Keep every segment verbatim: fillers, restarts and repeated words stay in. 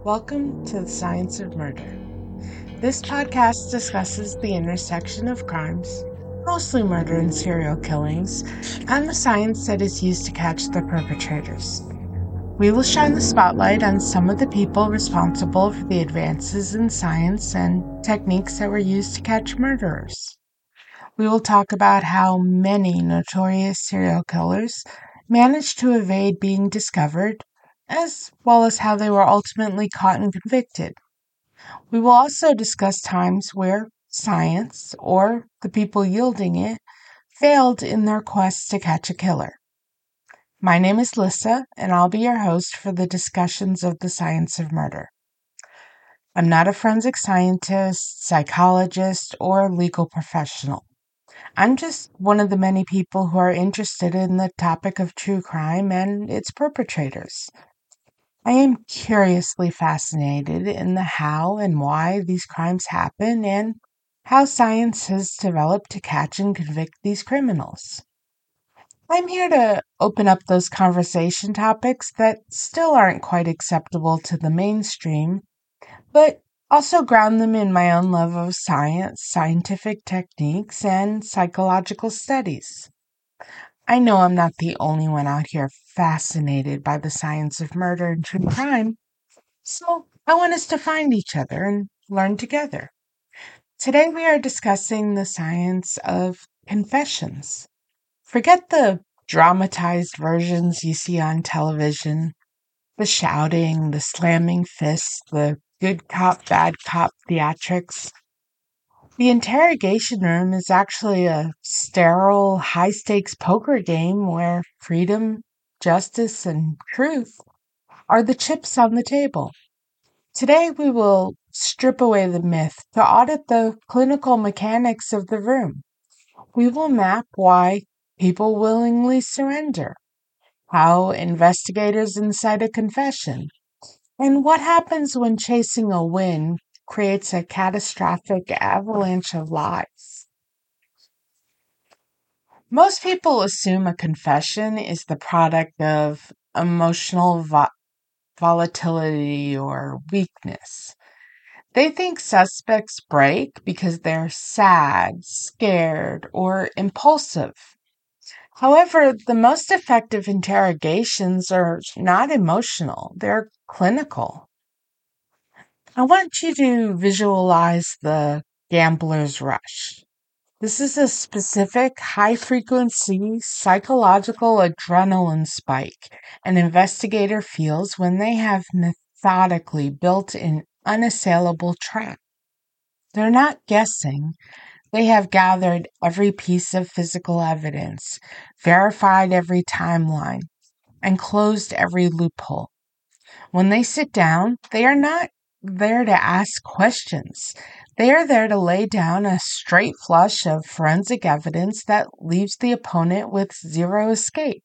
Welcome to the Science of Murder. This podcast discusses the intersection of crimes, mostly murder and serial killings, and the science that is used to catch the perpetrators. We will shine the spotlight on some of the people responsible for the advances in science and techniques that were used to catch murderers. We will talk about how many notorious serial killers managed to evade being discovered, as well as how they were ultimately caught and convicted. We will also discuss times where science, or the people yielding it, failed in their quest to catch a killer. My name is Lissa, and I'll be your host for the discussions of the science of murder. I'm not a forensic scientist, psychologist, or legal professional. I'm just one of the many people who are interested in the topic of true crime and its perpetrators. I am curiously fascinated in the how and why these crimes happen and how science has developed to catch and convict these criminals. I'm here to open up those conversation topics that still aren't quite acceptable to the mainstream, but also ground them in my own love of science, scientific techniques, and psychological studies. I know I'm not the only one out here fascinated by the science of murder and true crime, so I want us to find each other and learn together. Today we are discussing the science of confessions. Forget the dramatized versions you see on television, the shouting, the slamming fists, the good cop, bad cop theatrics. The interrogation room is actually a sterile, high-stakes poker game where freedom, justice, and truth are the chips on the table. Today we will strip away the myth to audit the clinical mechanics of the room. We will map why people willingly surrender, how investigators incite a confession, and what happens when chasing a win creates a catastrophic avalanche of lies. Most people assume a confession is the product of emotional vo- volatility or weakness. They think suspects break because they're sad, scared, or impulsive. However, the most effective interrogations are not emotional, they're clinical. I want you to visualize the gambler's rush. This is a specific high-frequency psychological adrenaline spike an investigator feels when they have methodically built an unassailable trap. They're not guessing. They have gathered every piece of physical evidence, verified every timeline, and closed every loophole. When they sit down, they are not there to ask questions. They are there to lay down a straight flush of forensic evidence that leaves the opponent with zero escape.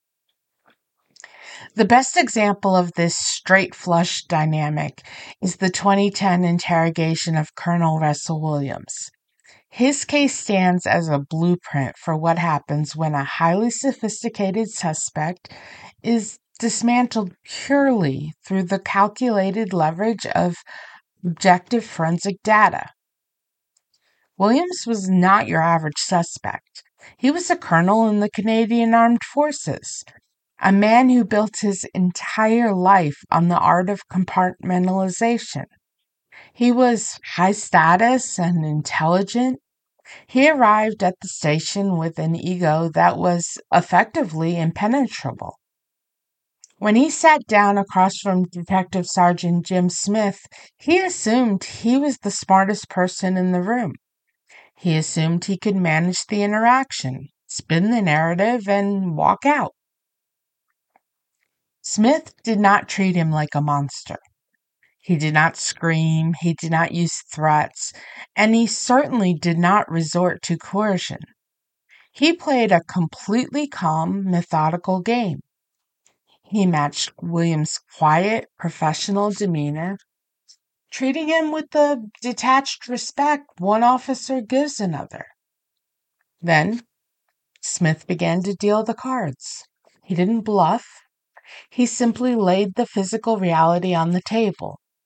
The best example of this straight flush dynamic is the twenty ten interrogation of Colonel Russell Williams. His case stands as a blueprint for what happens when a highly sophisticated suspect is dismantled purely through the calculated leverage of objective forensic data. Williams was not your average suspect. He was a colonel in the Canadian Armed Forces, a man who built his entire life on the art of compartmentalization. He was high status and intelligent. He arrived at the station with an ego that was effectively impenetrable. When he sat down across from Detective Sergeant Jim Smith, he assumed he was the smartest person in the room. He assumed he could manage the interaction, spin the narrative, and walk out. Smith did not treat him like a monster. He did not scream, he did not use threats, and he certainly did not resort to coercion. He played a completely calm, methodical game. He matched Williams' quiet, professional demeanor, treating him with the detached respect one officer gives another. Then, Smith began to deal the cards. He didn't bluff. He simply laid the physical reality on the table.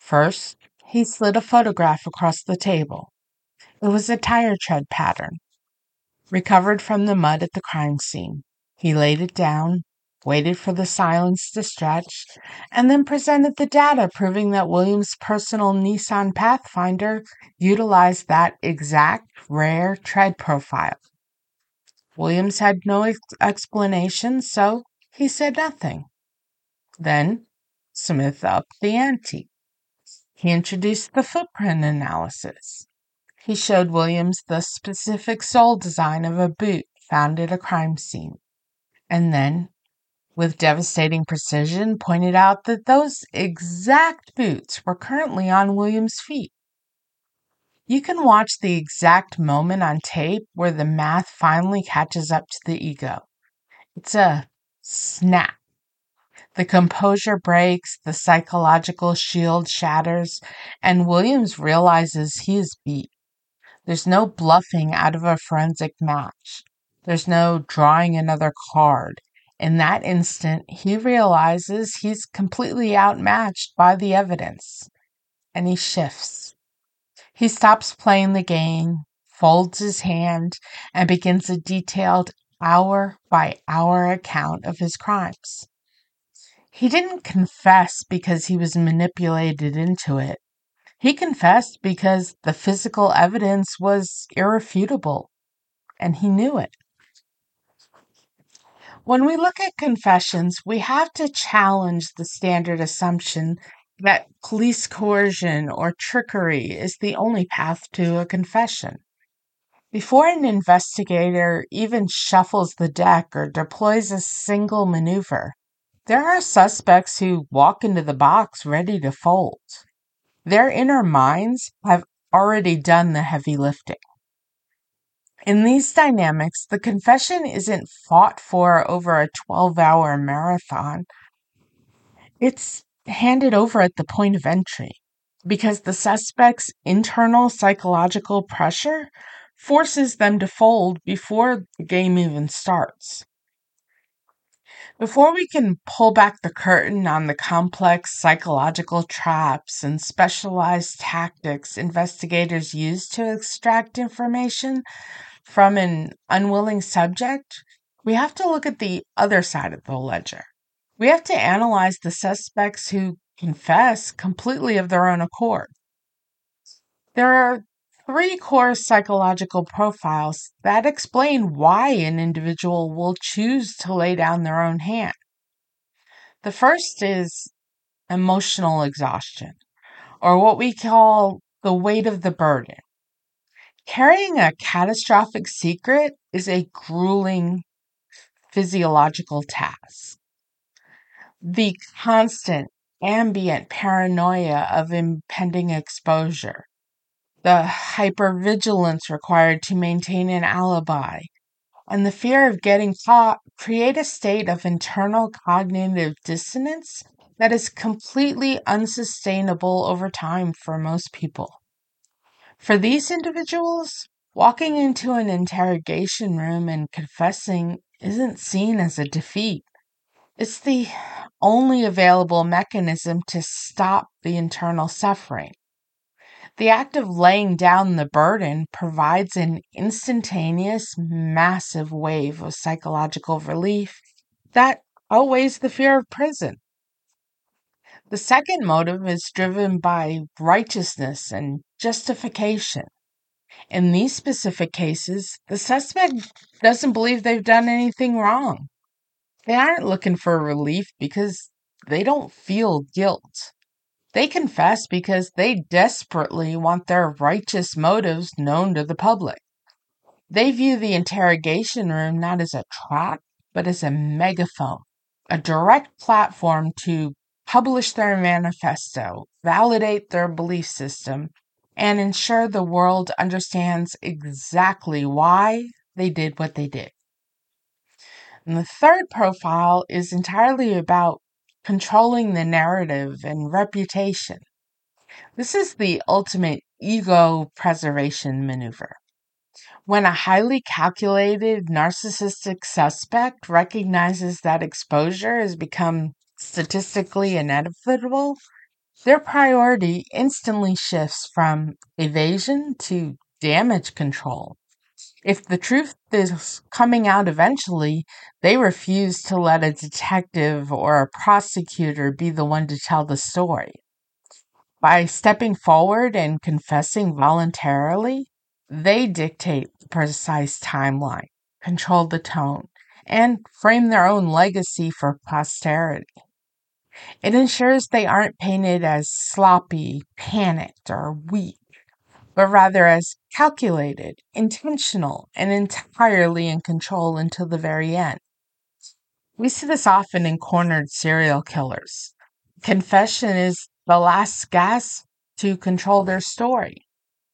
First, he slid a photograph across the table. It was a tire tread pattern, recovered from the mud at the crime scene. He laid it down, waited for the silence to stretch, and then presented the data proving that Williams' personal Nissan Pathfinder utilized that exact rare tread profile. Williams had no ex- explanation, so he said nothing. Then Smith upped the ante. He introduced the footprint analysis. He showed Williams the specific sole design of a boot found at a crime scene, and then, with devastating precision, pointed out that those exact boots were currently on Williams' feet. You can watch the exact moment on tape where the math finally catches up to the ego. It's a snap. The composure breaks, the psychological shield shatters, and Williams realizes he is beat. There's no bluffing out of a forensic match. There's no drawing another card. In that instant, he realizes he's completely outmatched by the evidence, and he shifts. He stops playing the game, folds his hand, and begins a detailed hour-by-hour account of his crimes. He didn't confess because he was manipulated into it. He confessed because the physical evidence was irrefutable, and he knew it. When we look at confessions, we have to challenge the standard assumption that police coercion or trickery is the only path to a confession. Before an investigator even shuffles the deck or deploys a single maneuver, there are suspects who walk into the box ready to fold. Their inner minds have already done the heavy lifting. In these dynamics, the confession isn't fought for over a twelve-hour marathon. It's handed over at the point of entry because the suspect's internal psychological pressure forces them to fold before the game even starts. Before we can pull back the curtain on the complex psychological traps and specialized tactics investigators use to extract information from an unwilling subject, we have to look at the other side of the ledger. We have to analyze the suspects who confess completely of their own accord. There are three core psychological profiles that explain why an individual will choose to lay down their own hand. The first is emotional exhaustion, or what we call the weight of the burden. Carrying a catastrophic secret is a grueling physiological task. The constant ambient paranoia of impending exposure, the hypervigilance required to maintain an alibi, and the fear of getting caught create a state of internal cognitive dissonance that is completely unsustainable over time for most people. For these individuals, walking into an interrogation room and confessing isn't seen as a defeat. It's the only available mechanism to stop the internal suffering. The act of laying down the burden provides an instantaneous, massive wave of psychological relief that outweighs the fear of prison. The second motive is driven by righteousness and justification. In these specific cases, the suspect doesn't believe they've done anything wrong. They aren't looking for relief because they don't feel guilt. They confess because they desperately want their righteous motives known to the public. They view the interrogation room not as a trap, but as a megaphone, a direct platform to publish their manifesto, validate their belief system, and ensure the world understands exactly why they did what they did. And the third profile is entirely about controlling the narrative and reputation. This is the ultimate ego preservation maneuver. When a highly calculated narcissistic suspect recognizes that exposure has become statistically inevitable, Their priority instantly shifts from evasion to damage control. If the truth is coming out eventually, they refuse to let a detective or a prosecutor be the one to tell the story. By stepping forward and confessing voluntarily, they dictate the precise timeline, control the tone, and frame their own legacy for posterity. It ensures they aren't painted as sloppy, panicked, or weak, but rather as calculated, intentional, and entirely in control until the very end. We see this often in cornered serial killers. Confession is the last gasp to control their story.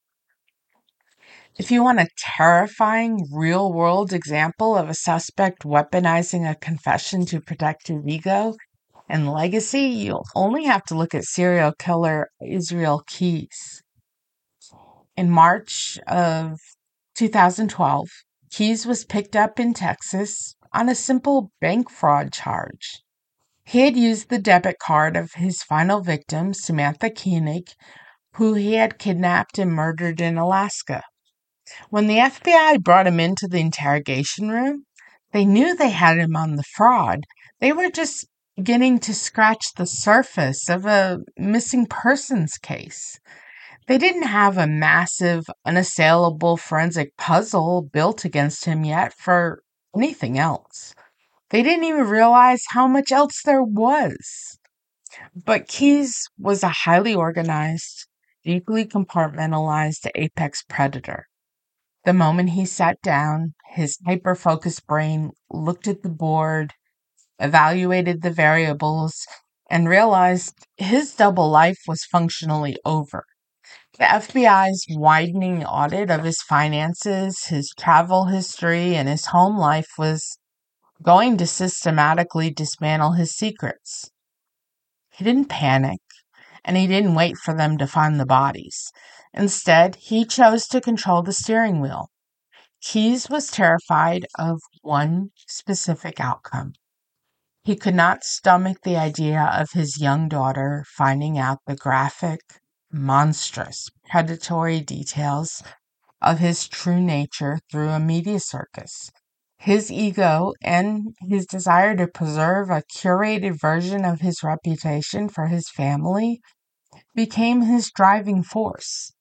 If you want a terrifying, real world example of a suspect weaponizing a confession to protect his ego and legacy, you'll only have to look at serial killer Israel Keyes. In March of two thousand twelve, Keyes was picked up in Texas on a simple bank fraud charge. He had used the debit card of his final victim, Samantha Koenig, who he had kidnapped and murdered in Alaska. When the F B I brought him into the interrogation room, they knew they had him on the fraud. They were just beginning to scratch the surface of a missing persons case. They didn't have a massive, unassailable forensic puzzle built against him yet for anything else. They didn't even realize how much else there was. But Keyes was a highly organized, deeply compartmentalized apex predator. The moment he sat down, his hyper-focused brain looked at the board, evaluated the variables, and realized his double life was functionally over. The F B I's widening audit of his finances, his travel history, and his home life was going to systematically dismantle his secrets. He didn't panic, and he didn't wait for them to find the bodies. Instead, he chose to control the steering wheel. Keyes was terrified of one specific outcome. He could not stomach the idea of his young daughter finding out the graphic, monstrous, predatory details of his true nature through a media circus. His ego and his desire to preserve a curated version of his reputation for his family became his driving force.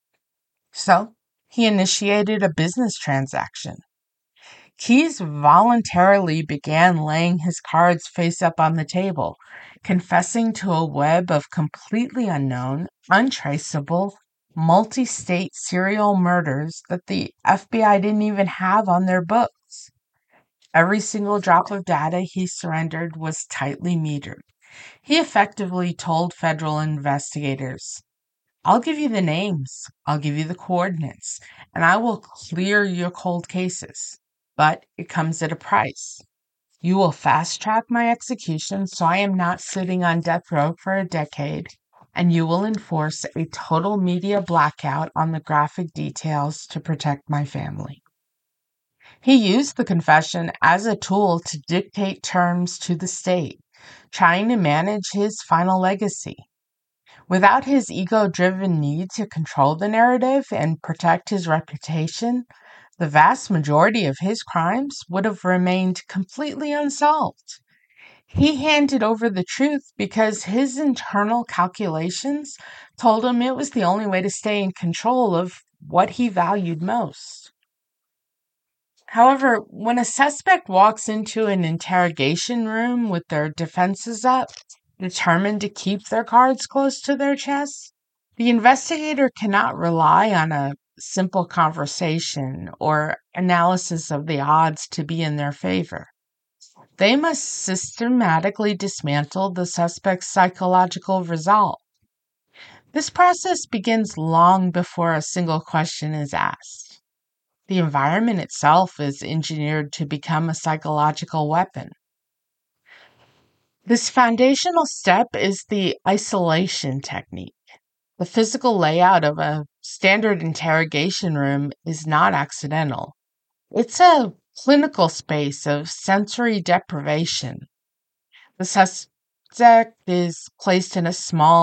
So, he initiated a business transaction. Keyes voluntarily began laying his cards face up on the table, confessing to a web of completely unknown, untraceable, multi-state serial murders that the F B I didn't even have on their books. Every single drop of data he surrendered was tightly metered. He effectively told federal investigators, "I'll give you the names, I'll give you the coordinates, and I will clear your cold cases. But it comes at a price. You will fast track my execution so I am not sitting on death row for a decade, and you will enforce a total media blackout on the graphic details to protect my family." He used the confession as a tool to dictate terms to the state, trying to manage his final legacy. Without his ego-driven need to control the narrative and protect his reputation, the vast majority of his crimes would have remained completely unsolved. He handed over the truth because his internal calculations told him it was the only way to stay in control of what he valued most. However, when a suspect walks into an interrogation room with their defenses up, determined to keep their cards close to their chest, the investigator cannot rely on a simple conversation or analysis of the odds to be in their favor. They must systematically dismantle the suspect's psychological resolve. This process begins long before a single question is asked. The environment itself is engineered to become a psychological weapon. This foundational step is the isolation technique. The physical layout of a standard interrogation room is not accidental. It's a clinical space of sensory deprivation. The suspect is placed in a small,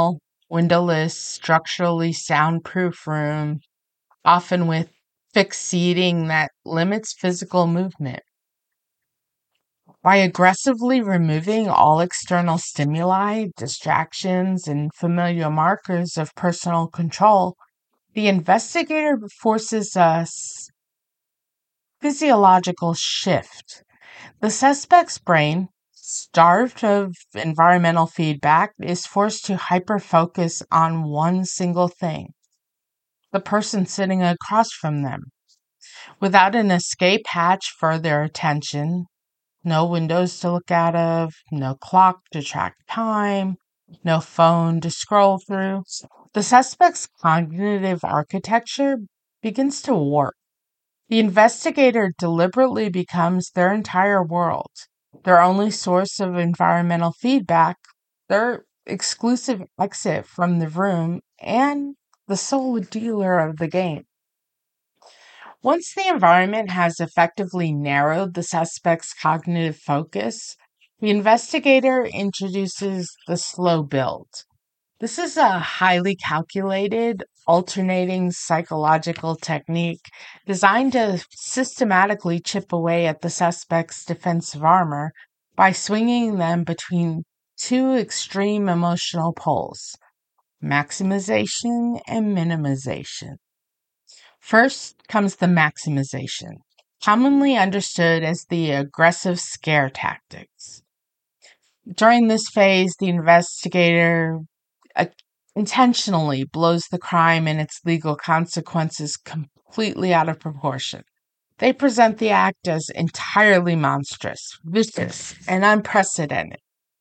windowless, structurally soundproof room, often with fixed seating that limits physical movement. By aggressively removing all external stimuli, distractions, and familiar markers of personal control, the investigator forces a physiological shift. The suspect's brain, starved of environmental feedback, is forced to hyper-focus on one single thing: the person sitting across from them. Without an escape hatch for their attention, no windows to look out of, no clock to track time, no phone to scroll through, the suspect's cognitive architecture begins to warp. The investigator deliberately becomes their entire world, their only source of environmental feedback, their exclusive exit from the room, and the sole dealer of the game. Once the environment has effectively narrowed the suspect's cognitive focus, the investigator introduces the slow build. This is a highly calculated, alternating psychological technique designed to systematically chip away at the suspect's defensive armor by swinging them between two extreme emotional poles: maximization and minimization. First comes the maximization, commonly understood as the aggressive scare tactics. During this phase, the investigator uh, intentionally blows the crime and its legal consequences completely out of proportion. They present the act as entirely monstrous, vicious, and unprecedented.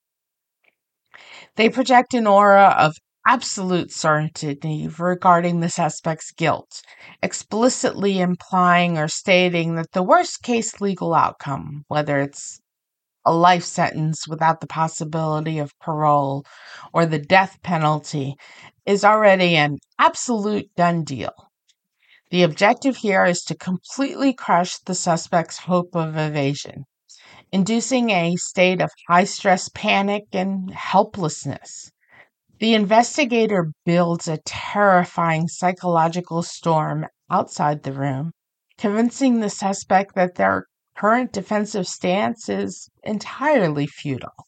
They project an aura of absolute certainty regarding the suspect's guilt, explicitly implying or stating that the worst case legal outcome, whether it's a life sentence without the possibility of parole or the death penalty, is already an absolute done deal. The objective here is to completely crush the suspect's hope of evasion, inducing a state of high-stress panic and helplessness. The investigator builds a terrifying psychological storm outside the room, convincing the suspect that their current defensive stance is entirely futile.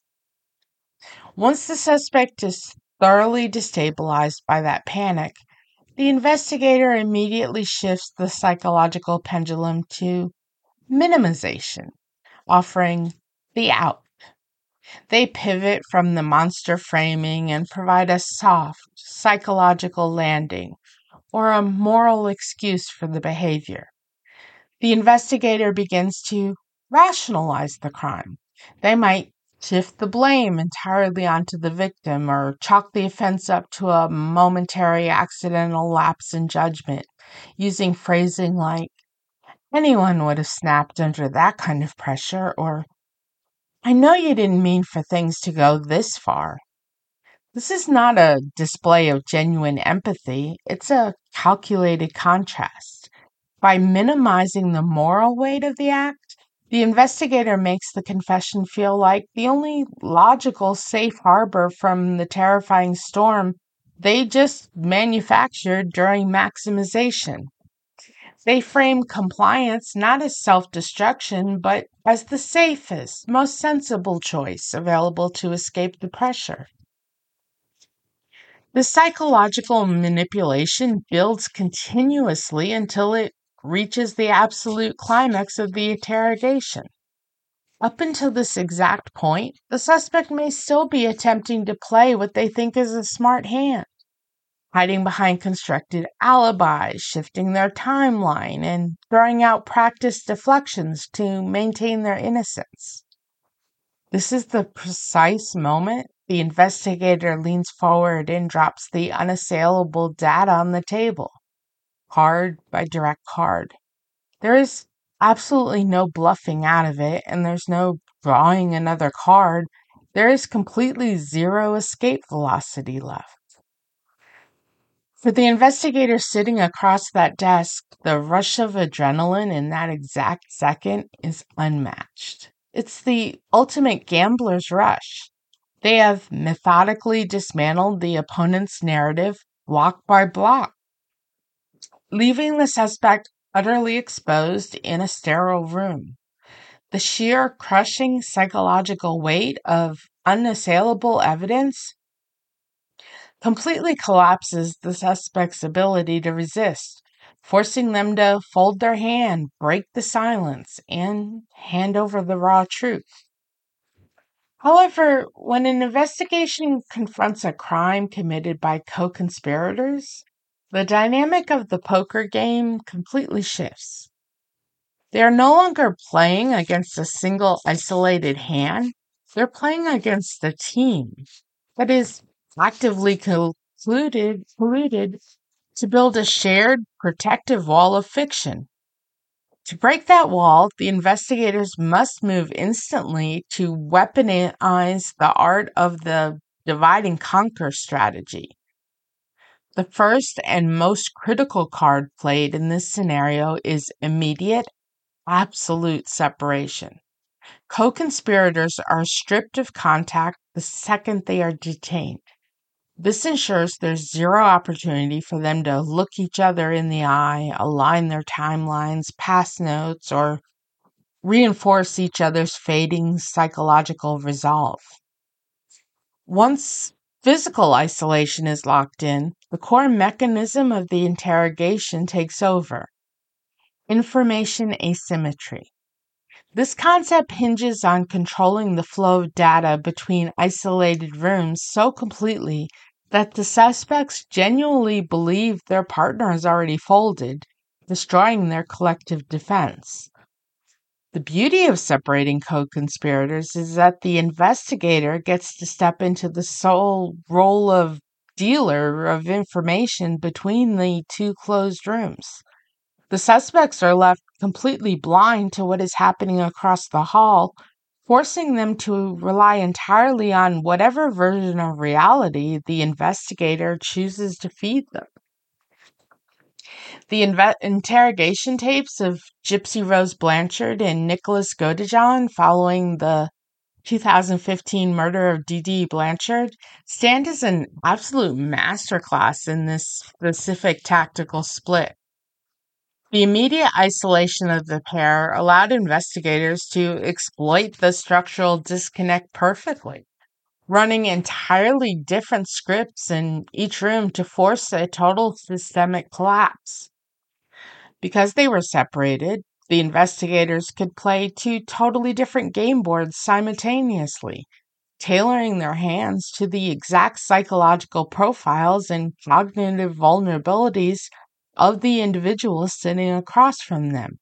Once the suspect is thoroughly destabilized by that panic, the investigator immediately shifts the psychological pendulum to minimization, offering the out. They pivot from the monster framing and provide a soft, psychological landing or a moral excuse for the behavior. The investigator begins to rationalize the crime. They might shift the blame entirely onto the victim or chalk the offense up to a momentary accidental lapse in judgment, using phrasing like, "Anyone would have snapped under that kind of pressure," or "I know you didn't mean for things to go this far." This is not a display of genuine empathy, it's a calculated contrast. By minimizing the moral weight of the act, the investigator makes the confession feel like the only logical safe harbor from the terrifying storm they just manufactured during maximization. They frame compliance not as self-destruction, but as the safest, most sensible choice available to escape the pressure. The psychological manipulation builds continuously until it reaches the absolute climax of the interrogation. Up until this exact point, the suspect may still be attempting to play what they think is a smart hand, hiding behind constructed alibis, shifting their timeline, and throwing out practiced deflections to maintain their innocence. This is the precise moment the investigator leans forward and drops the unassailable data on the table, card by direct card. There is absolutely no bluffing out of it, and there's no drawing another card. There is completely zero escape velocity left. For the investigator sitting across that desk, the rush of adrenaline in that exact second is unmatched. It's the ultimate gambler's rush. They have methodically dismantled the opponent's narrative block by block, leaving the suspect utterly exposed in a sterile room. The sheer crushing psychological weight of unassailable evidence completely collapses the suspect's ability to resist, forcing them to fold their hand, break the silence, and hand over the raw truth. However, when an investigation confronts a crime committed by co-conspirators, the dynamic of the poker game completely shifts. They are no longer playing against a single isolated hand. They're playing against a team that is actively colluded, colluded to build a shared protective wall of fiction. To break that wall, the investigators must move instantly to weaponize the art of the divide and conquer strategy. The first and most critical card played in this scenario is immediate, absolute separation. Co-conspirators are stripped of contact the second they are detained. This ensures there's zero opportunity for them to look each other in the eye, align their timelines, pass notes, or reinforce each other's fading psychological resolve. Once physical isolation is locked in, the core mechanism of the interrogation takes over: information asymmetry. This concept hinges on controlling the flow of data between isolated rooms so completely that the suspects genuinely believe their partner is already folded, destroying their collective defense. The beauty of separating co-conspirators is that the investigator gets to step into the sole role of dealer of information between the two closed rooms. The suspects are left completely blind to what is happening across the hall, forcing them to rely entirely on whatever version of reality the investigator chooses to feed them. The inve- interrogation tapes of Gypsy Rose Blanchard and Nicholas Godejohn following the two thousand fifteen murder of Dee Dee Blanchard stand as an absolute masterclass in this specific tactical split. The immediate isolation of the pair allowed investigators to exploit the structural disconnect perfectly, running entirely different scripts in each room to force a total systemic collapse. Because they were separated, the investigators could play two totally different game boards simultaneously, tailoring their hands to the exact psychological profiles and cognitive vulnerabilities of the individual sitting across from them.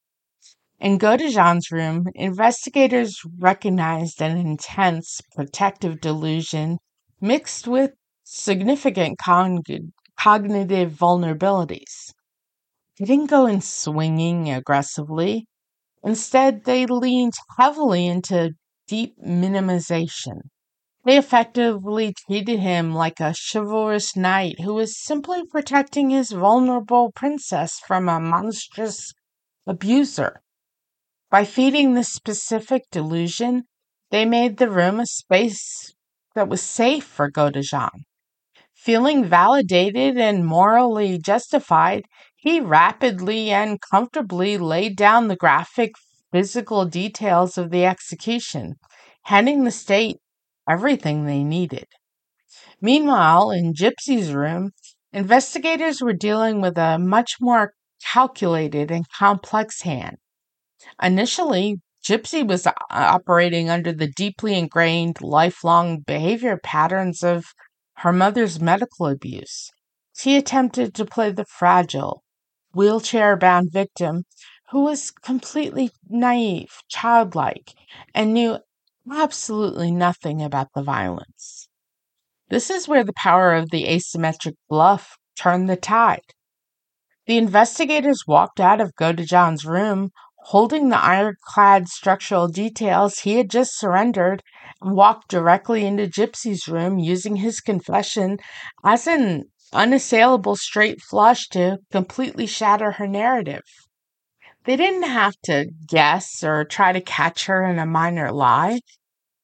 In Godejohn's room, investigators recognized an intense protective delusion mixed with significant con- cognitive vulnerabilities. They didn't go in swinging aggressively. Instead, they leaned heavily into deep minimization. They effectively treated him like a chivalrous knight who was simply protecting his vulnerable princess from a monstrous abuser. By feeding this specific delusion, they made the room a space that was safe for Godejohn. Feeling validated and morally justified, he rapidly and comfortably laid down the graphic physical details of the execution, handing the state everything they needed. Meanwhile, in Gypsy's room, investigators were dealing with a much more calculated and complex hand. Initially, Gypsy was operating under the deeply ingrained lifelong behavior patterns of her mother's medical abuse. She attempted to play the fragile, wheelchair-bound victim who was completely naive, childlike, and knew absolutely nothing about the violence. This is where the power of the asymmetric bluff turned the tide. The investigators walked out of Godejohn's room holding the ironclad structural details he had just surrendered and walked directly into Gypsy's room using his confession as an unassailable straight flush to completely shatter her narrative. They didn't have to guess or try to catch her in a minor lie.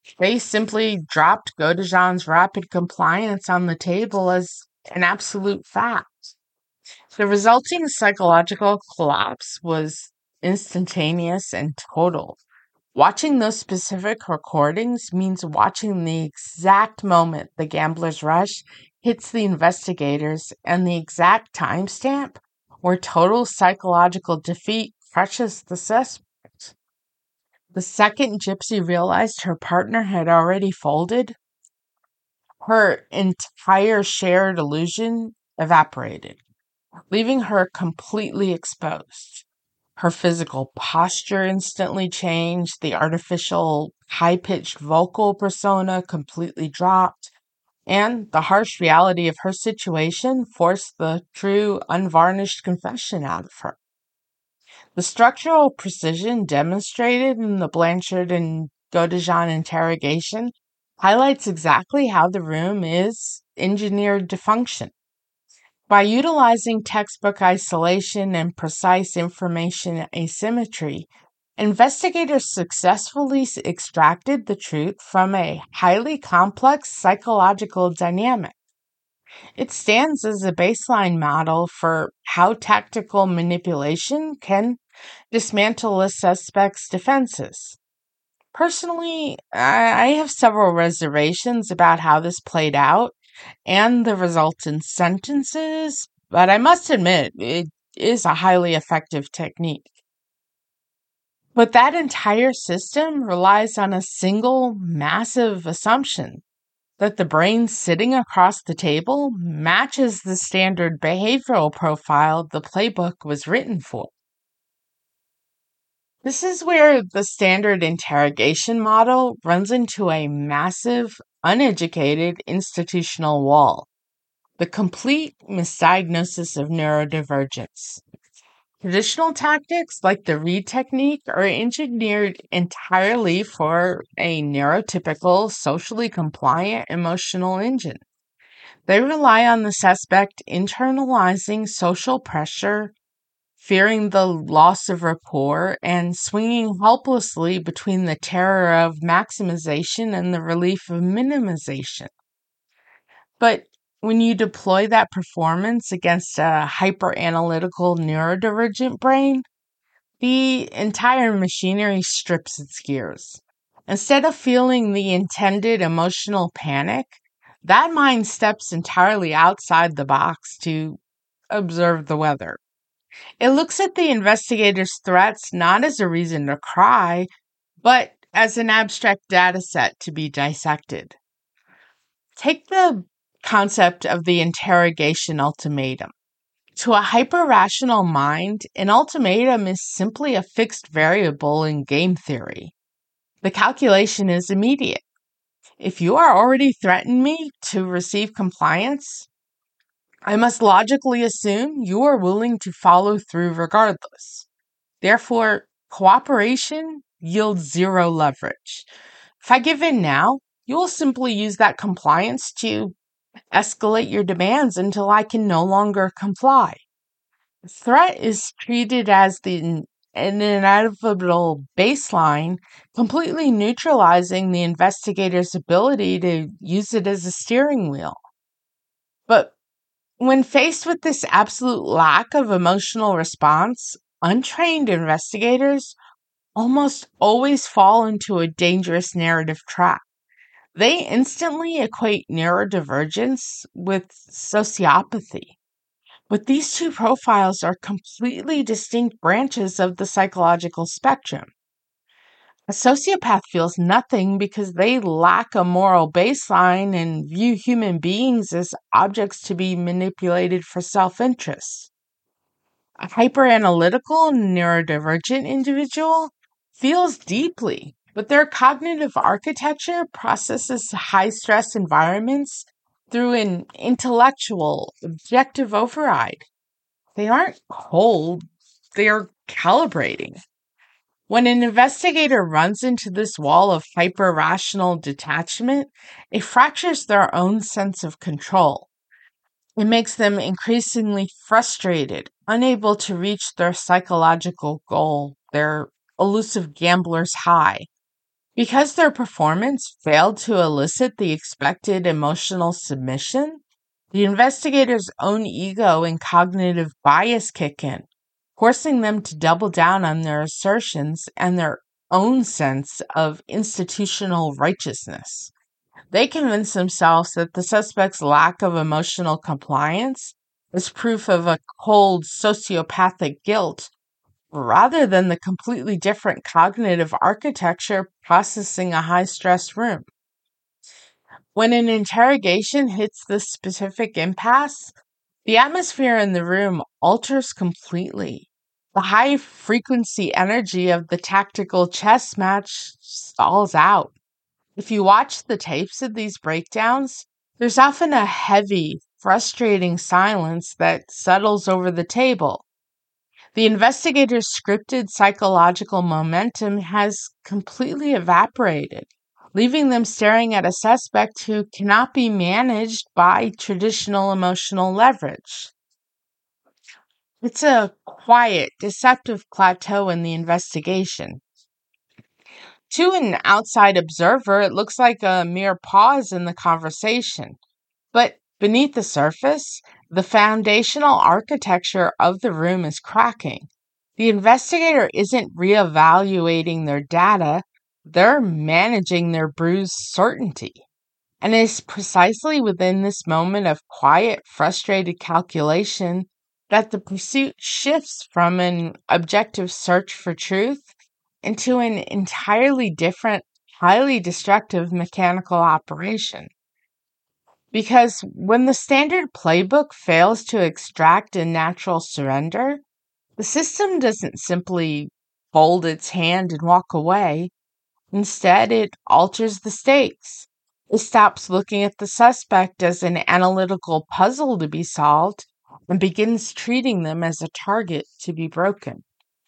They simply dropped Godejohn's rapid compliance on the table as an absolute fact. The resulting psychological collapse was instantaneous and total. Watching those specific recordings means watching the exact moment the gambler's rush hits the investigators and the exact timestamp where total psychological defeat crushes the suspect. The second Gypsy realized her partner had already folded, her entire shared illusion evaporated, leaving her completely exposed. Her physical posture instantly changed, the artificial, high pitched vocal persona completely dropped, and the harsh reality of her situation forced the true, unvarnished confession out of her. The structural precision demonstrated in the Blanchard and Godejohn interrogation highlights exactly how the room is engineered to function. By utilizing textbook isolation and precise information asymmetry, investigators successfully extracted the truth from a highly complex psychological dynamic. It stands as a baseline model for how tactical manipulation can dismantle a suspect's defenses. Personally, I have several reservations about how this played out and the resultant sentences, but I must admit it is a highly effective technique. But that entire system relies on a single massive assumption that the brain sitting across the table matches the standard behavioral profile the playbook was written for. This is where the standard interrogation model runs into a massive, uneducated institutional wall: the complete misdiagnosis of neurodivergence. Traditional tactics like the Reid technique are engineered entirely for a neurotypical, socially compliant emotional engine. They rely on the suspect internalizing social pressure, fearing the loss of rapport, and swinging helplessly between the terror of maximization and the relief of minimization. But when you deploy that performance against a hyper-analytical neurodivergent brain, the entire machinery strips its gears. Instead of feeling the intended emotional panic, that mind steps entirely outside the box to observe the weather. It looks at the investigator's threats not as a reason to cry, but as an abstract data set to be dissected. Take the concept of the interrogation ultimatum. To a hyper-rational mind, an ultimatum is simply a fixed variable in game theory. The calculation is immediate. If you are already threatening me to receive compliance, I must logically assume you are willing to follow through regardless. Therefore, cooperation yields zero leverage. If I give in now, you will simply use that compliance to escalate your demands until I can no longer comply. Threat is treated as the an inevitable baseline, completely neutralizing the investigator's ability to use it as a steering wheel. But when faced with this absolute lack of emotional response, untrained investigators almost always fall into a dangerous narrative trap. They instantly equate neurodivergence with sociopathy. But these two profiles are completely distinct branches of the psychological spectrum. A sociopath feels nothing because they lack a moral baseline and view human beings as objects to be manipulated for self-interest. A hyperanalytical, neurodivergent individual feels deeply, but their cognitive architecture processes high-stress environments through an intellectual, objective override. They aren't cold, they're calibrating. When an investigator runs into this wall of hyper-rational detachment, it fractures their own sense of control. It makes them increasingly frustrated, unable to reach their psychological goal, their elusive gambler's high. Because their performance failed to elicit the expected emotional submission, the investigator's own ego and cognitive bias kick in, forcing them to double down on their assertions and their own sense of institutional righteousness. They convince themselves that the suspect's lack of emotional compliance is proof of a cold sociopathic guilt rather than the completely different cognitive architecture processing a high stress room. When an interrogation hits this specific impasse, the atmosphere in the room alters completely. The high frequency energy of the tactical chess match stalls out. If you watch the tapes of these breakdowns, there's often a heavy, frustrating silence that settles over the table. The investigator's scripted psychological momentum has completely evaporated, leaving them staring at a suspect who cannot be managed by traditional emotional leverage. It's a quiet, deceptive plateau in the investigation. To an outside observer, it looks like a mere pause in the conversation. But beneath the surface, the foundational architecture of the room is cracking. The investigator isn't reevaluating their data, they're managing their bruised certainty. And it is precisely within this moment of quiet, frustrated calculation that the pursuit shifts from an objective search for truth into an entirely different, highly destructive mechanical operation. Because when the standard playbook fails to extract a natural surrender, the system doesn't simply fold its hand and walk away. Instead, it alters the stakes. It stops looking at the suspect as an analytical puzzle to be solved and begins treating them as a target to be broken.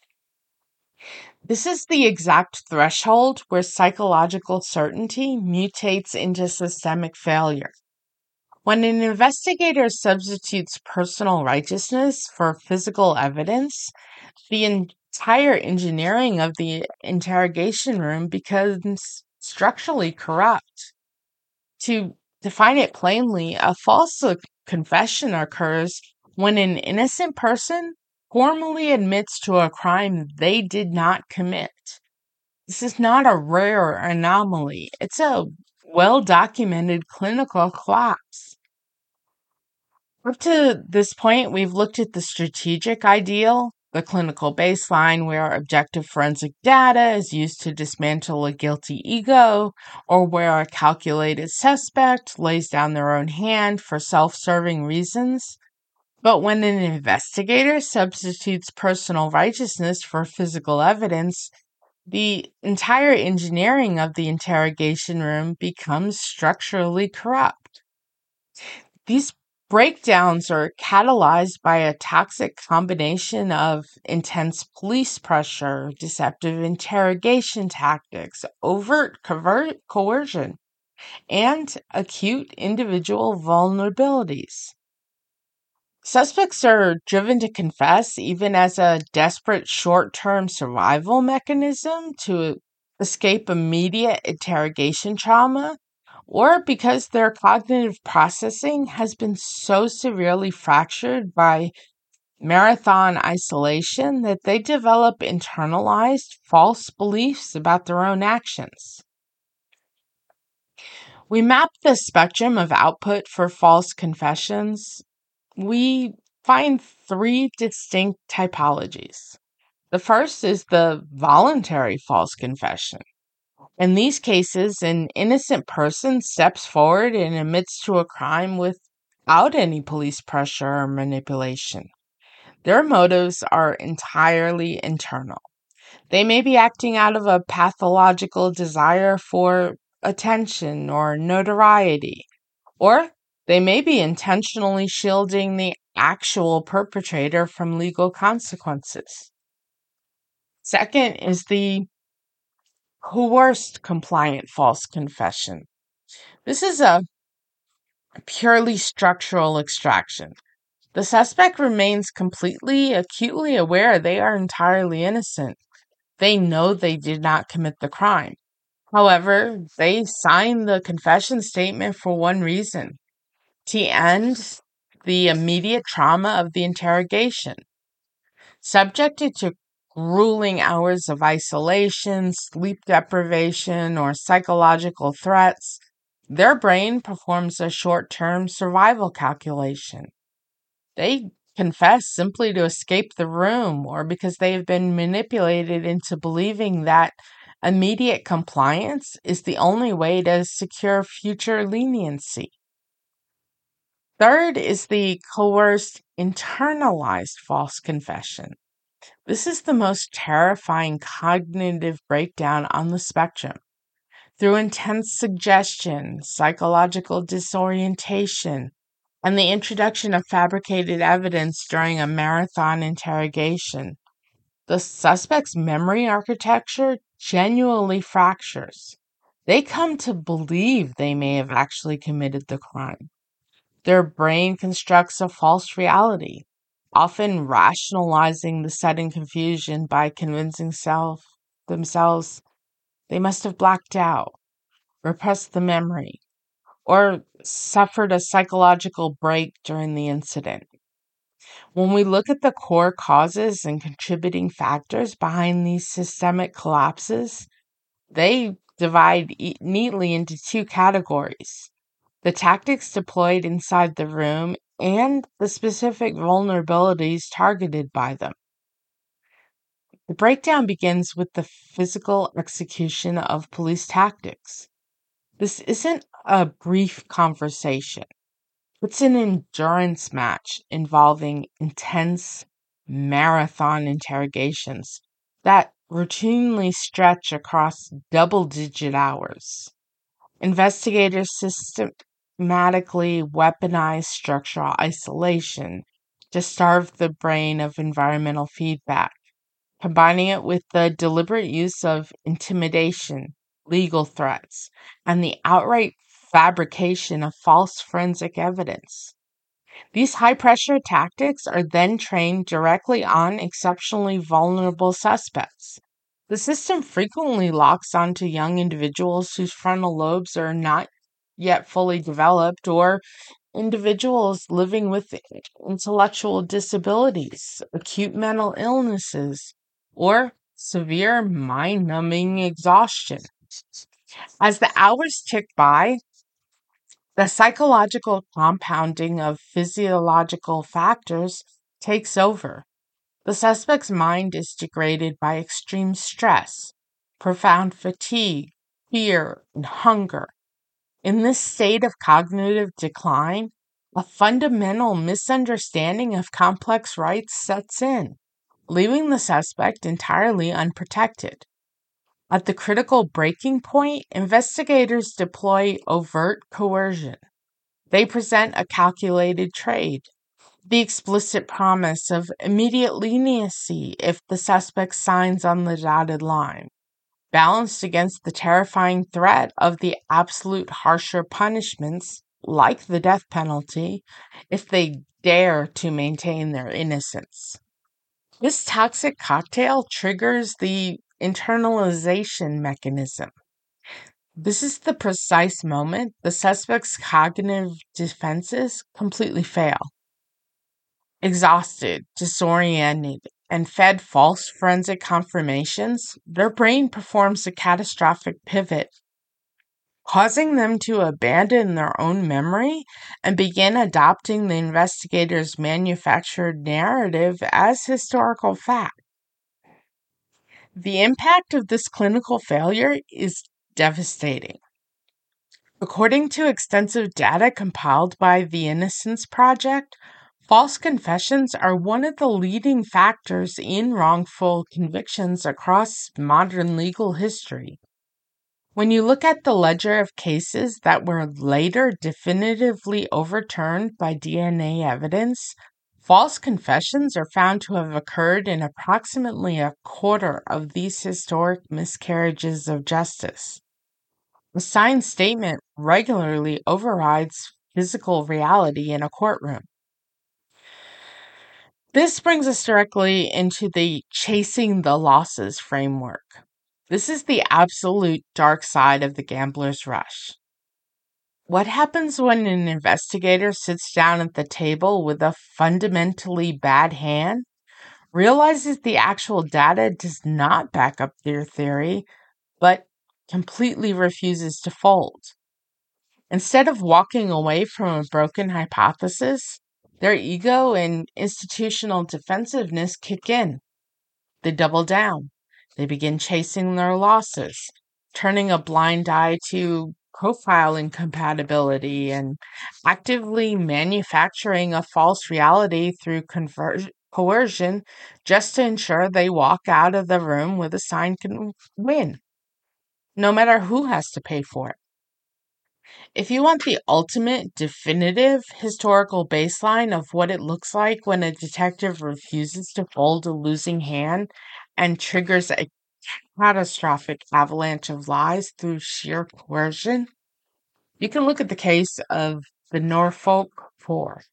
This is the exact threshold where psychological certainty mutates into systemic failure. When an investigator substitutes personal righteousness for physical evidence, the entire engineering of the interrogation room becomes structurally corrupt. To define it plainly, a false confession occurs when an innocent person formally admits to a crime they did not commit. This is not a rare anomaly, it's a well documented clinical collapse. Up to this point, we've looked at the strategic ideal, the clinical baseline where objective forensic data is used to dismantle a guilty ego, or where a calculated suspect lays down their own hand for self-serving reasons. But when an investigator substitutes personal righteousness for physical evidence, the entire engineering of the interrogation room becomes structurally corrupt. These breakdowns are catalyzed by a toxic combination of intense police pressure, deceptive interrogation tactics, overt cover- coercion, and acute individual vulnerabilities. Suspects are driven to confess even as a desperate short-term survival mechanism to escape immediate interrogation trauma, or because their cognitive processing has been so severely fractured by marathon isolation that they develop internalized false beliefs about their own actions. We map the spectrum of output for false confessions. We find three distinct typologies. The first is the voluntary false confession. In these cases, an innocent person steps forward and admits to a crime without any police pressure or manipulation. Their motives are entirely internal. They may be acting out of a pathological desire for attention or notoriety, or they may be intentionally shielding the actual perpetrator from legal consequences. Second is the coerced compliant false confession. This is a purely structural extraction. The suspect remains completely, acutely aware they are entirely innocent. They know they did not commit the crime. However, they signed the confession statement for one reason: to end the immediate trauma of the interrogation. Subjected to grueling hours of isolation, sleep deprivation, or psychological threats, their brain performs a short term survival calculation. They confess simply to escape the room or because they have been manipulated into believing that immediate compliance is the only way to secure future leniency. Third is the coerced, internalized false confession. This is the most terrifying cognitive breakdown on the spectrum. Through intense suggestion, psychological disorientation, and the introduction of fabricated evidence during a marathon interrogation, the suspect's memory architecture genuinely fractures. They come to believe they may have actually committed the crime. Their brain constructs a false reality, often rationalizing the sudden confusion by convincing self themselves they must have blacked out, repressed the memory, or suffered a psychological break during the incident. When we look at the core causes and contributing factors behind these systemic collapses, they divide e- neatly into two categories: the tactics deployed inside the room and the specific vulnerabilities targeted by them. The breakdown begins with the physical execution of police tactics. This isn't a brief conversation. It's an endurance match involving intense marathon interrogations that routinely stretch across double digit hours. Investigators systematically weaponize structural isolation to starve the brain of environmental feedback, combining it with the deliberate use of intimidation, legal threats, and the outright fabrication of false forensic evidence. These high pressure tactics are then trained directly on exceptionally vulnerable suspects. The system frequently locks onto young individuals whose frontal lobes are not yet fully developed, or individuals living with intellectual disabilities, acute mental illnesses, or severe mind numbing exhaustion. As the hours tick by, the psychological compounding of physiological factors takes over. The suspect's mind is degraded by extreme stress, profound fatigue, fear, and hunger. In this state of cognitive decline, a fundamental misunderstanding of complex rights sets in, leaving the suspect entirely unprotected. At the critical breaking point, investigators deploy overt coercion. They present a calculated trade, the explicit promise of immediate leniency if the suspect signs on the dotted line, balanced against the terrifying threat of the absolute harsher punishments, like the death penalty, if they dare to maintain their innocence. This toxic cocktail triggers the internalization mechanism. This is the precise moment the suspect's cognitive defenses completely fail. Exhausted, disoriented, and fed false forensic confirmations, their brain performs a catastrophic pivot, causing them to abandon their own memory and begin adopting the investigator's manufactured narrative as historical fact. The impact of this clinical failure is devastating. According to extensive data compiled by the Innocence Project, false confessions are one of the leading factors in wrongful convictions across modern legal history. When you look at the ledger of cases that were later definitively overturned by D N A evidence, false confessions are found to have occurred in approximately a quarter of these historic miscarriages of justice. A signed statement regularly overrides physical reality in a courtroom. This brings us directly into the chasing the losses framework. This is the absolute dark side of the gambler's rush. What happens when an investigator sits down at the table with a fundamentally bad hand, realizes the actual data does not back up their theory, but completely refuses to fold? Instead of walking away from a broken hypothesis, their ego and institutional defensiveness kick in. They double down. They begin chasing their losses, turning a blind eye to profile incompatibility and actively manufacturing a false reality through conver- coercion just to ensure they walk out of the room with a signed con- win, no matter who has to pay for it. If you want the ultimate, definitive historical baseline of what it looks like when a detective refuses to fold a losing hand and triggers a catastrophic avalanche of lies through sheer coercion, you can look at the case of the Norfolk Four.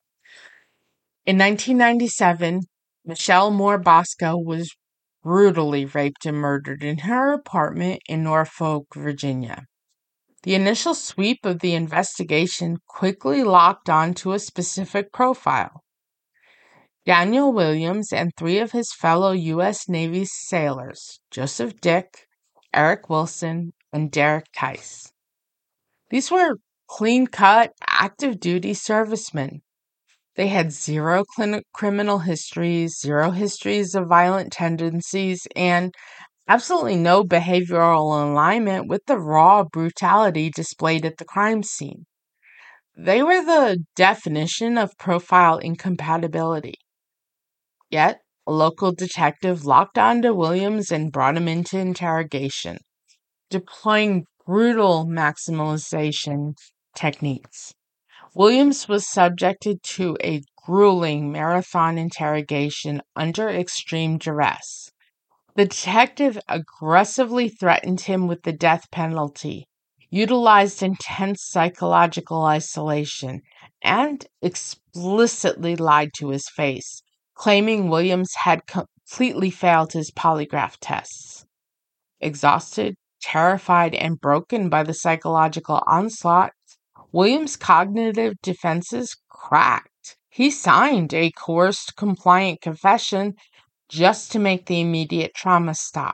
In nineteen ninety-seven, Michelle Moore Bosco was brutally raped and murdered in her apartment in Norfolk, Virginia. The initial sweep of the investigation quickly locked on to a specific profile: Daniel Williams and three of his fellow U S Navy sailors, Joseph Dick, Eric Wilson, and Derek Tice. These were clean-cut, active-duty servicemen. They had zero clin- criminal histories, zero histories of violent tendencies, and absolutely no behavioral alignment with the raw brutality displayed at the crime scene. They were the definition of profile incompatibility. Yet, a local detective locked onto Williams and brought him into interrogation, deploying brutal maximalization techniques. Williams was subjected to a grueling marathon interrogation under extreme duress. The detective aggressively threatened him with the death penalty, utilized intense psychological isolation, and explicitly lied to his face, claiming Williams had completely failed his polygraph tests. Exhausted, terrified, and broken by the psychological onslaught, Williams' cognitive defenses cracked. He signed a coerced compliant confession just to make the immediate trauma stop.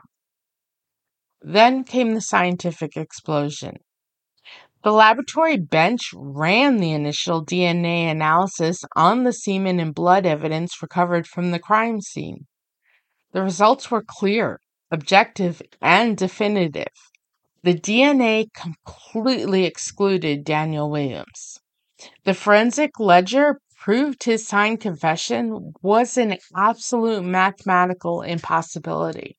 Then came the scientific explosion. The laboratory bench ran the initial D N A analysis on the semen and blood evidence recovered from the crime scene. The results were clear, objective, and definitive. The D N A completely excluded Daniel Williams. The forensic ledger proved his signed confession was an absolute mathematical impossibility.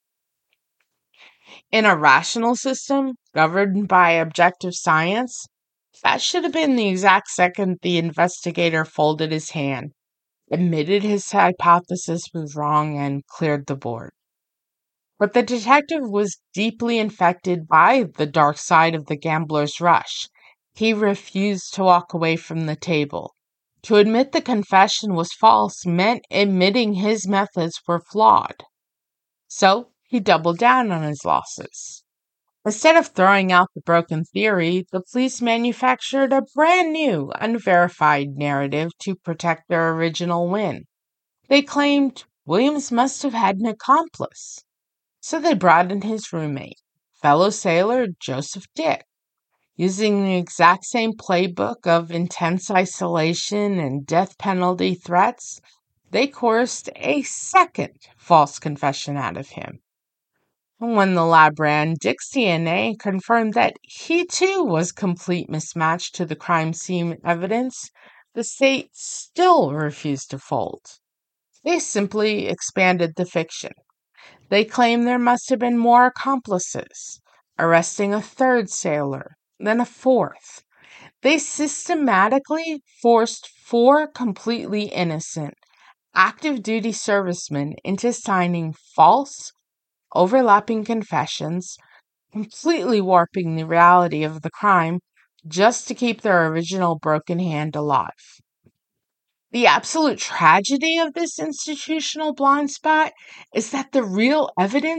In a rational system governed by objective science, that should have been the exact second the investigator folded his hand, admitted his hypothesis was wrong, and cleared the board. But the detective was deeply infected by the dark side of the gambler's rush. He refused to walk away from the table. To admit the confession was false meant admitting his methods were flawed. So he doubled down on his losses. Instead of throwing out the broken theory, the police manufactured a brand new, unverified narrative to protect their original win. They claimed Williams must have had an accomplice. So they brought in his roommate, fellow sailor Joseph Dick. Using the exact same playbook of intense isolation and death penalty threats, they coerced a second false confession out of him. When the lab ran Dick's D N A confirmed that he too was complete mismatch to the crime scene evidence, the state still refused to fold. They simply expanded the fiction. They claim there must have been more accomplices, arresting a third sailor, then a fourth. They systematically forced four completely innocent, active duty servicemen into signing false, overlapping confessions, completely warping the reality of the crime just to keep their original broken hand alive. The absolute tragedy of this institutional blind spot is that the real evidence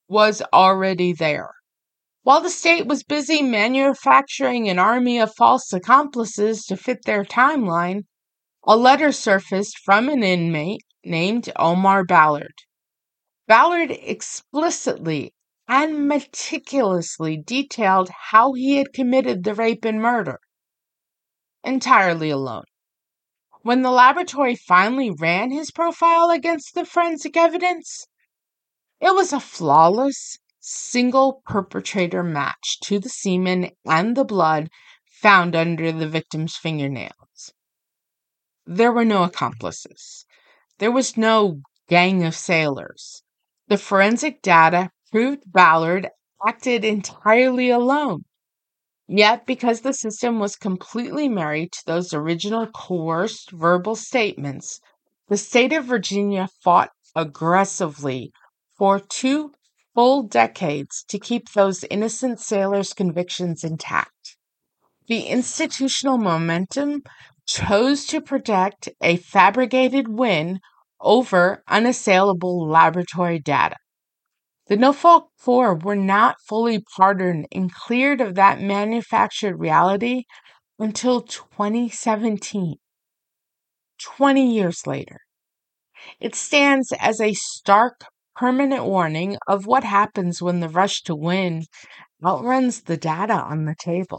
was already there. While the state was busy manufacturing an army of false accomplices to fit their timeline, a letter surfaced from an inmate named Omar Ballard. Ballard explicitly and meticulously detailed how he had committed the rape and murder, entirely alone. When the laboratory finally ran his profile against the forensic evidence, it was a flawless, single perpetrator match to the semen and the blood found under the victim's fingernails. There were no accomplices. There was no gang of sailors. The forensic data proved Ballard acted entirely alone. Yet, because the system was completely married to those original coerced verbal statements, the state of Virginia fought aggressively for two full decades to keep those innocent sailors' convictions intact. The institutional momentum chose to protect a fabricated win over unassailable laboratory data. The Norfolk Four were not fully pardoned and cleared of that manufactured reality until twenty seventeen, twenty years later. It stands as a stark, permanent warning of what happens when the rush to win outruns the data on the table.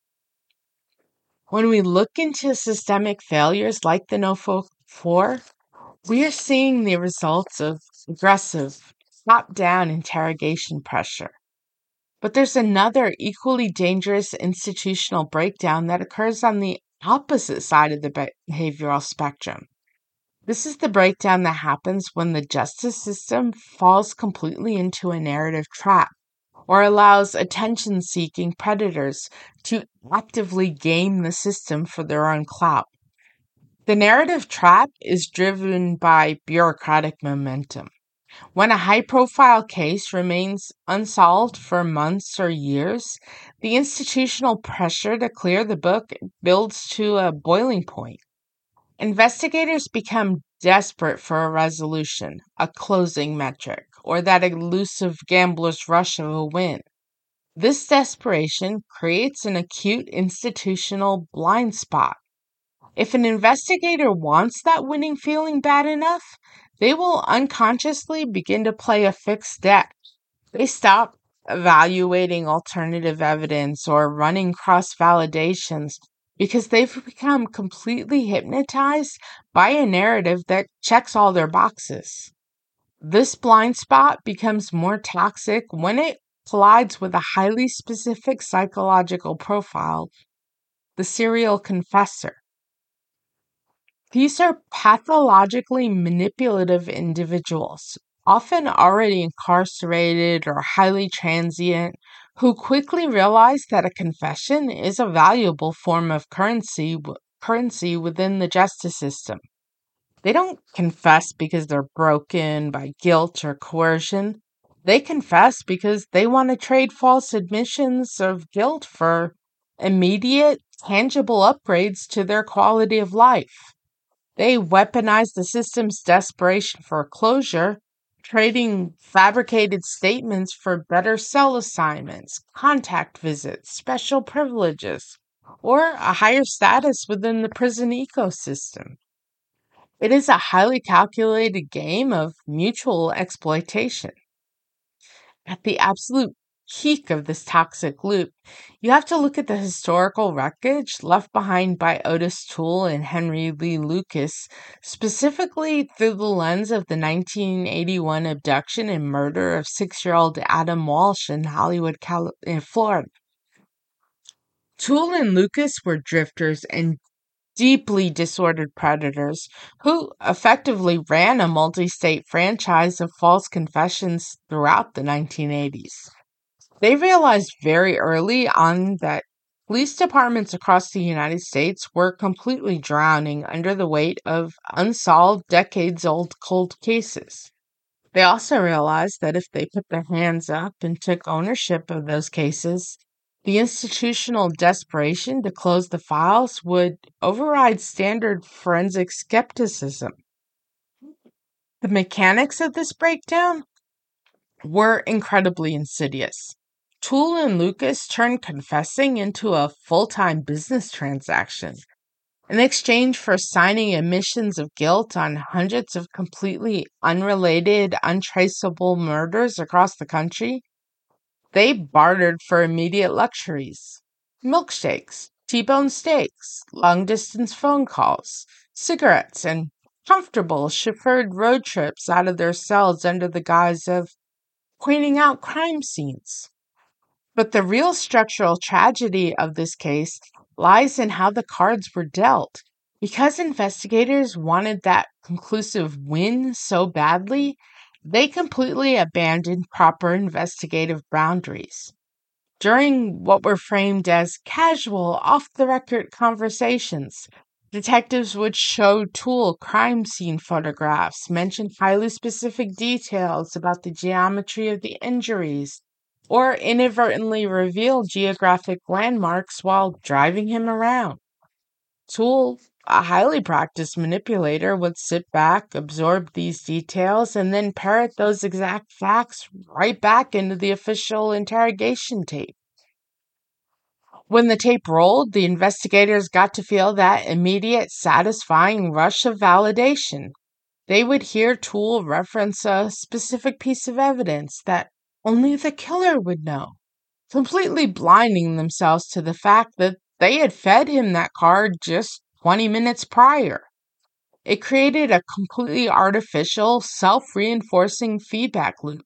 When we look into systemic failures like the Norfolk Four, we are seeing the results of aggressive, top-down interrogation pressure. But there's another equally dangerous institutional breakdown that occurs on the opposite side of the behavioral spectrum. This is the breakdown that happens when the justice system falls completely into a narrative trap or allows attention-seeking predators to actively game the system for their own clout. The narrative trap is driven by bureaucratic momentum. When a high-profile case remains unsolved for months or years, the institutional pressure to clear the book builds to a boiling point. Investigators become desperate for a resolution, a closing metric, or that elusive gambler's rush of a win. This desperation creates an acute institutional blind spot. If an investigator wants that winning feeling bad enough, they will unconsciously begin to play a fixed deck. They stop evaluating alternative evidence or running cross-validations because they've become completely hypnotized by a narrative that checks all their boxes. This blind spot becomes more toxic when it collides with a highly specific psychological profile, the serial confessor. These are pathologically manipulative individuals, often already incarcerated or highly transient, who quickly realize that a confession is a valuable form of currency, currency within the justice system. They don't confess because they're broken by guilt or coercion. They confess because they want to trade false admissions of guilt for immediate, tangible upgrades to their quality of life. They weaponize the system's desperation for closure, trading fabricated statements for better cell assignments, contact visits, special privileges, or a higher status within the prison ecosystem. It is a highly calculated game of mutual exploitation. At the absolute peak of this toxic loop, you have to look at the historical wreckage left behind by Otis Toole and Henry Lee Lucas, specifically through the lens of the nineteen eighty-one abduction and murder of six-year-old Adam Walsh in Hollywood, Cali- in Florida. Toole and Lucas were drifters and deeply disordered predators who effectively ran a multi-state franchise of false confessions throughout the nineteen eighties. They realized very early on that police departments across the United States were completely drowning under the weight of unsolved, decades-old cold cases. They also realized that if they put their hands up and took ownership of those cases, the institutional desperation to close the files would override standard forensic skepticism. The mechanics of this breakdown? were incredibly insidious. Toole and Lucas turned confessing into a full-time business transaction. In exchange for signing admissions of guilt on hundreds of completely unrelated, untraceable murders across the country, they bartered for immediate luxuries: milkshakes, T-bone steaks, long-distance phone calls, cigarettes, and comfortable chauffeured road trips out of their cells under the guise of pointing out crime scenes. But the real structural tragedy of this case lies in how the cards were dealt. Because investigators wanted that conclusive win so badly, they completely abandoned proper investigative boundaries. During what were framed as casual, off-the-record conversations, detectives would show Toole crime scene photographs, mention highly specific details about the geometry of the injuries, or inadvertently reveal geographic landmarks while driving him around. Toole, a highly practiced manipulator, would sit back, absorb these details, and then parrot those exact facts right back into the official interrogation tape. When the tape rolled, the investigators got to feel that immediate, satisfying rush of validation. They would hear Toole reference a specific piece of evidence that only the killer would know, completely blinding themselves to the fact that they had fed him that card just twenty minutes prior. It created a completely artificial, self-reinforcing feedback loop.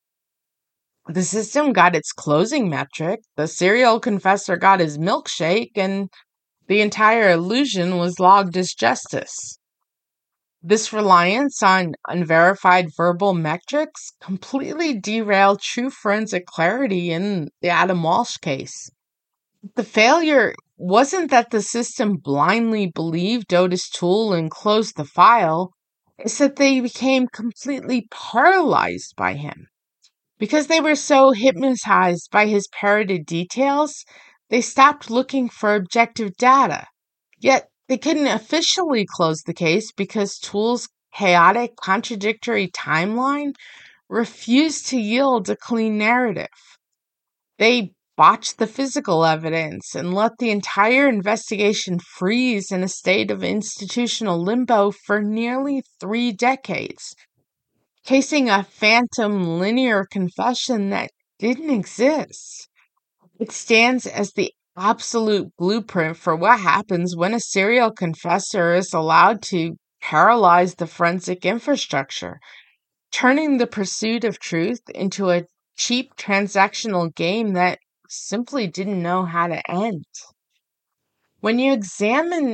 The system got its closing metric, the serial confessor got his milkshake, and the entire illusion was logged as justice. This reliance on unverified verbal metrics completely derailed true forensic clarity in the Adam Walsh case. The failure wasn't that the system blindly believed Otis Toole and closed the file, it's that they became completely paralyzed by him. Because they were so hypnotized by his parroted details, they stopped looking for objective data. Yet they couldn't officially close the case because Toole's chaotic, contradictory timeline refused to yield a clean narrative. They botched the physical evidence and let the entire investigation freeze in a state of institutional limbo for nearly three decades, casing a phantom linear confession that didn't exist. It stands as the absolute blueprint for what happens when a serial confessor is allowed to paralyze the forensic infrastructure, turning the pursuit of truth into a cheap transactional game that simply didn't know how to end. When you examine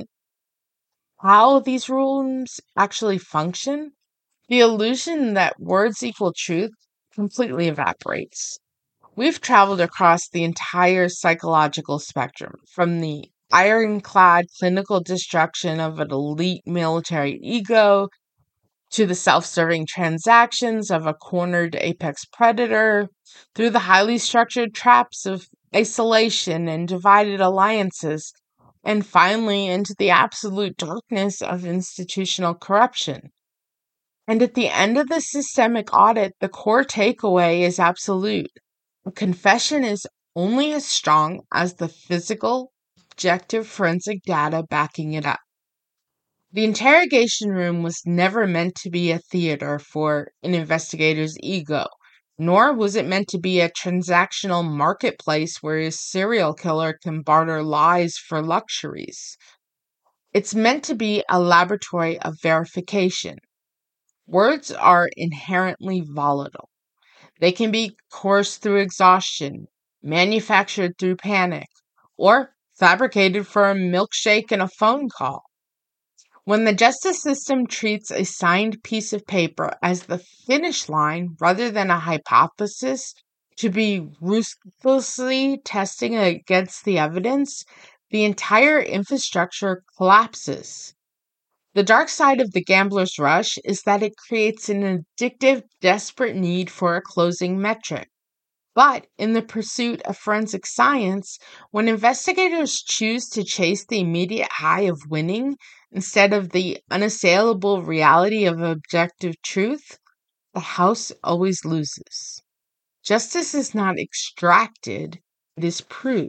how these rules actually function, the illusion that words equal truth completely evaporates. We've traveled across the entire psychological spectrum, from the ironclad clinical destruction of an elite military ego to the self-serving transactions of a cornered apex predator, through the highly structured traps of isolation and divided alliances, and finally into the absolute darkness of institutional corruption. And at the end of the systemic audit, the core takeaway is absolute. A confession is only as strong as the physical, objective forensic data backing it up. The interrogation room was never meant to be a theater for an investigator's ego, nor was it meant to be a transactional marketplace where a serial killer can barter lies for luxuries. It's meant to be a laboratory of verification. Words are inherently volatile. They can be coerced through exhaustion, manufactured through panic, or fabricated for a milkshake and a phone call. When the justice system treats a signed piece of paper as the finish line rather than a hypothesis to be ruthlessly testing against the evidence, the entire infrastructure collapses. The dark side of the gambler's rush is that it creates an addictive, desperate need for a closing metric. But in the pursuit of forensic science, when investigators choose to chase the immediate high of winning instead of the unassailable reality of objective truth, the house always loses. Justice is not extracted, it is proved.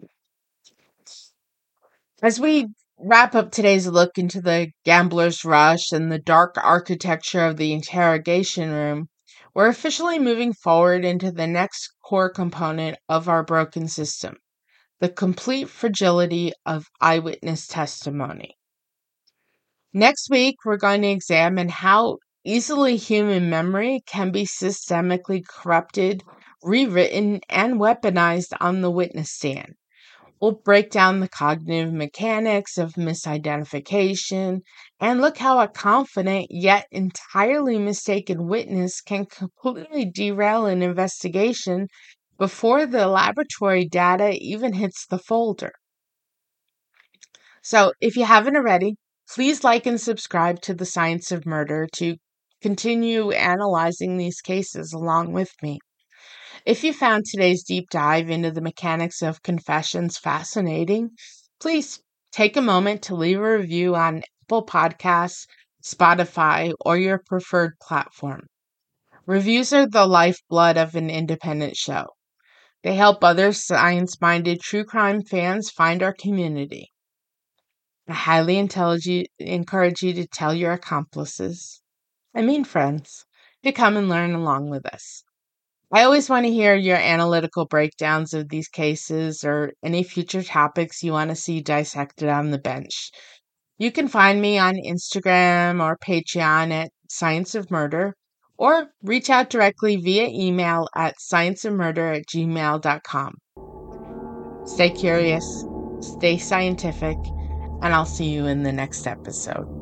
As we wrap up today's look into the gambler's rush and the dark architecture of the interrogation room, we're officially moving forward into the next core component of our broken system, the complete fragility of eyewitness testimony. Next week, we're going to examine how easily human memory can be systemically corrupted, rewritten, and weaponized on the witness stand. We'll break down the cognitive mechanics of misidentification and look how a confident yet entirely mistaken witness can completely derail an investigation before the laboratory data even hits the folder. So, if you haven't already, please like and subscribe to The Science of Murder to continue analyzing these cases along with me. If you found today's deep dive into the mechanics of confessions fascinating, please take a moment to leave a review on Apple Podcasts, Spotify, or your preferred platform. Reviews are the lifeblood of an independent show. They help other science-minded true crime fans find our community. I highly encourage you to tell your accomplices, I mean friends, to come and learn along with us. I always want to hear your analytical breakdowns of these cases or any future topics you want to see dissected on the bench. You can find me on Instagram or Patreon at Science of Murder, or reach out directly via email at scienceofmurder at gmail dot com. Stay curious, stay scientific, and I'll see you in the next episode.